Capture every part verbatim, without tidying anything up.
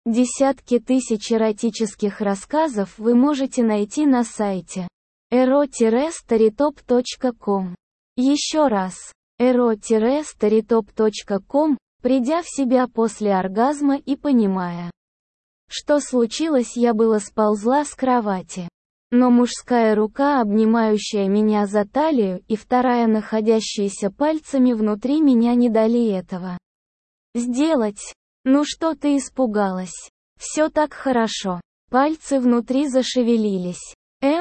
Десятки тысяч эротических рассказов вы можете найти на сайте эро старитоп точка ком. Еще раз, эро старитоп точка ком, придя в себя после оргазма и понимая, что случилось, я было сползла с кровати. Но мужская рука, обнимающая меня за талию, и вторая, находящаяся пальцами внутри меня, не дали этого сделать. Ну что ты испугалась? Все так хорошо. Пальцы внутри зашевелились.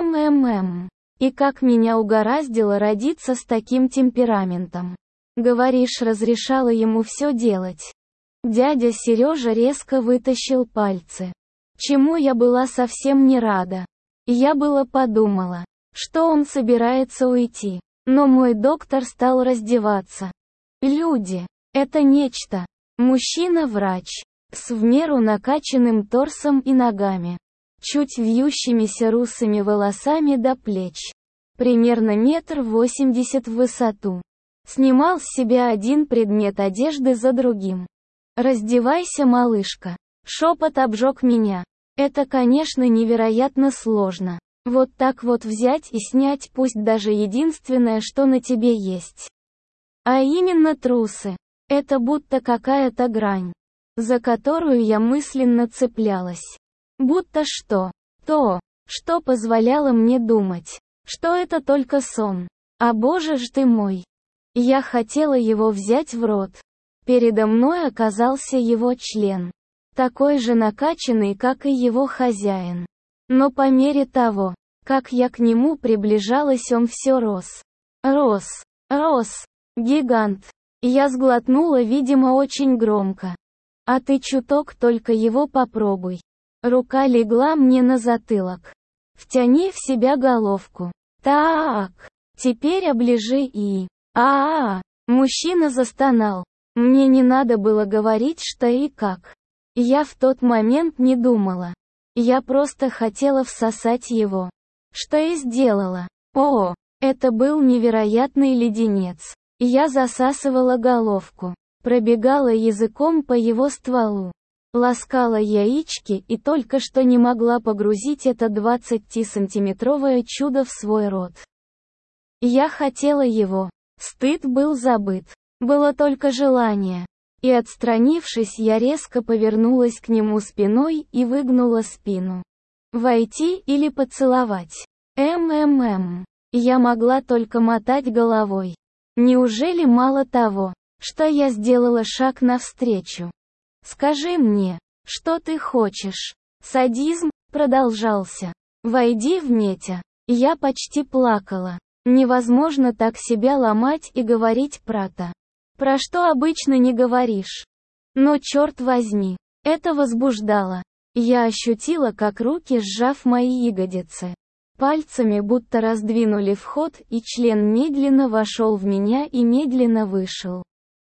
МММ. И как меня угораздило родиться с таким темпераментом. Говоришь, разрешала ему все делать. Дядя Сережа резко вытащил пальцы. Чему я была совсем не рада. Я было подумала, что он собирается уйти. Но мой доктор стал раздеваться. Люди. Это нечто. Мужчина-врач. С в меру накачанным торсом и ногами. Чуть вьющимися русыми волосами до плеч. Примерно метр восемьдесят в высоту. Снимал с себя один предмет одежды за другим. «Раздевайся, малышка». Шепот обжег меня. Это, конечно, невероятно сложно. Вот так вот взять и снять пусть даже единственное, что на тебе есть. А именно трусы. Это будто какая-то грань, за которую я мысленно цеплялась. Будто что? То, что позволяло мне думать, что это только сон. А боже ж ты мой! Я хотела его взять в рот. Передо мной оказался его член. Такой же накачанный, как и его хозяин. Но по мере того, как я к нему приближалась, он все рос. Рос. Рос. Гигант. Я сглотнула, видимо, очень громко. А ты чуток только его попробуй. Рука легла мне на затылок. Втяни в себя головку. Так. Теперь оближи и... А-а-а. Мужчина застонал. Мне не надо было говорить, что и как. Я в тот момент не думала. Я просто хотела всосать его. Что и сделала. О, это был невероятный леденец. Я засасывала головку, пробегала языком по его стволу, ласкала яички и только что не могла погрузить это двадцатисантиметровое чудо в свой рот. Я хотела его. Стыд был забыт. Было только желание. И отстранившись, я резко повернулась к нему спиной и выгнула спину. Войти или поцеловать? МММ. Я могла только мотать головой. Неужели мало того, что я сделала шаг навстречу? Скажи мне, что ты хочешь? Садизм продолжался. Войди в Метя. Я почти плакала. Невозможно так себя ломать и говорить про то, про что обычно не говоришь. Но черт возьми, это возбуждало. Я ощутила, как руки, сжав мои ягодицы, пальцами будто раздвинули вход, и член медленно вошел в меня и медленно вышел.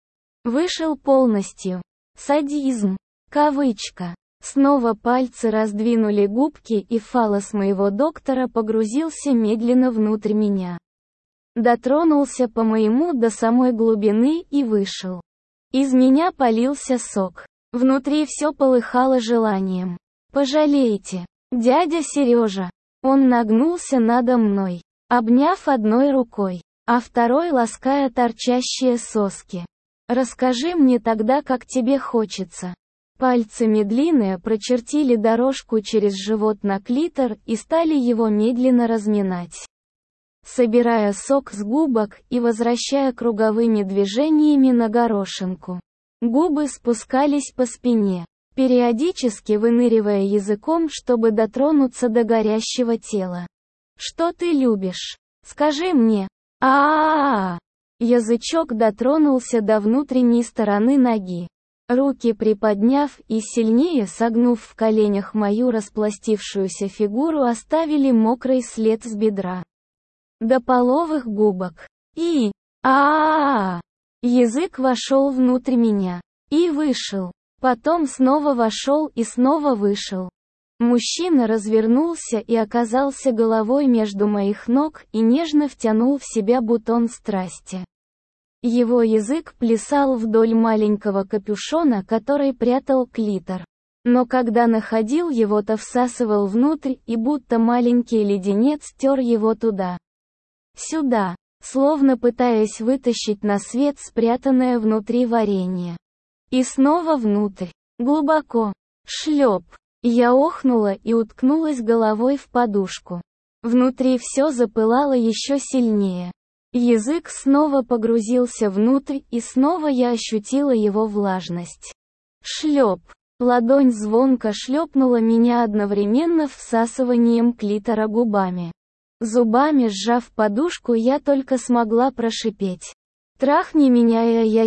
Вышел полностью. Садизм. Кавычка. Снова пальцы раздвинули губки, и фаллос моего доктора погрузился медленно внутрь меня. Дотронулся по моему до самой глубины и вышел. Из меня полился сок. Внутри все полыхало желанием. Пожалейте. Дядя Сережа. Он нагнулся надо мной, обняв одной рукой, а второй лаская торчащие соски. Расскажи мне тогда, как тебе хочется. Пальцы медленно прочертили дорожку через живот на клитор и стали его медленно разминать, собирая сок с губок и возвращая круговыми движениями на горошинку. Губы спускались по спине, периодически выныривая языком, чтобы дотронуться до горящего тела. Что ты любишь? Скажи мне. А-а-а. Язычок дотронулся до внутренней стороны ноги. Руки приподняв и сильнее согнув в коленях мою распластившуюся фигуру, оставили мокрый след с бедра до половых губок. И... а-а-а. Язык вошел внутрь меня. И вышел. Потом снова вошел и снова вышел. Мужчина развернулся и оказался головой между моих ног и нежно втянул в себя бутон страсти. Его язык плясал вдоль маленького капюшона, который прятал клитор. Но когда находил его, то всасывал внутрь и будто маленький леденец тер его туда. Сюда, словно пытаясь вытащить на свет спрятанное внутри варенье. И снова внутрь. Глубоко. Шлеп. Я охнула и уткнулась головой в подушку. Внутри все запылало еще сильнее. Язык снова погрузился внутрь, и снова я ощутила его влажность. Шлеп. Ладонь звонко шлепнула меня одновременно всасыванием клитора губами. Зубами сжав подушку, я только смогла прошипеть: «Трахни меня,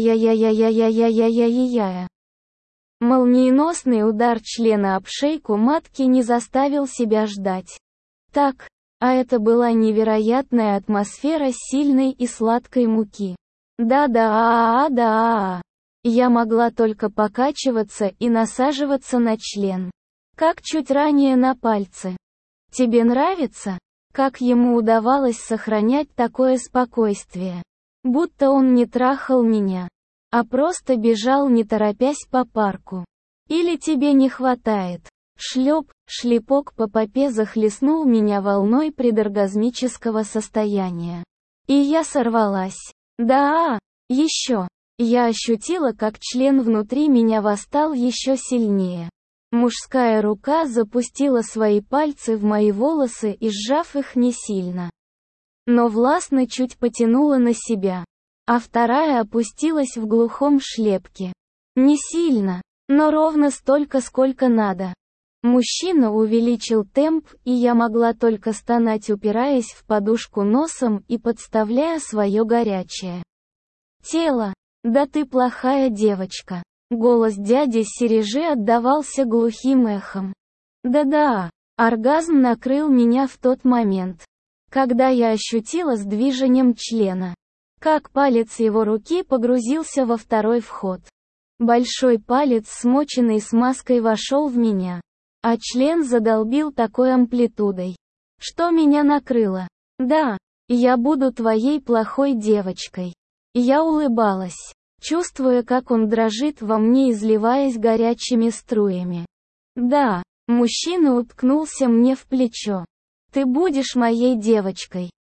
я-я-я-я-я-я-я-я-я-я-я». Молниеносный удар члена об шейку матки не заставил себя ждать. Так, а это была невероятная атмосфера сильной и сладкой муки. Да-да-а-а-да-а-а. Я могла только покачиваться и насаживаться на член. Как чуть ранее на пальцы. Тебе нравится? Как ему удавалось сохранять такое спокойствие? Будто он не трахал меня, а просто бежал не торопясь по парку. Или тебе не хватает? Шлеп, шлепок по попе захлестнул меня волной предоргазмического состояния. И я сорвалась. Да, еще. Я ощутила, как член внутри меня восстал еще сильнее. Мужская рука запустила свои пальцы в мои волосы и, сжав их не сильно, но властно, чуть потянула на себя. А вторая опустилась в глухом шлепке. Не сильно, но ровно столько, сколько надо. Мужчина увеличил темп, и я могла только стонать, упираясь в подушку носом и подставляя свое горячее тело. «Да ты плохая девочка». Голос дяди Сережи отдавался глухим эхом. Да-да, оргазм накрыл меня в тот момент, когда я ощутила с движением члена, как палец его руки погрузился во второй вход. Большой палец, смоченный смазкой, вошел в меня, а член задолбил такой амплитудой, что меня накрыло. Да, я буду твоей плохой девочкой. Я улыбалась, чувствуя, как он дрожит во мне, изливаясь горячими струями. Да, мужчина уткнулся мне в плечо. Ты будешь моей девочкой.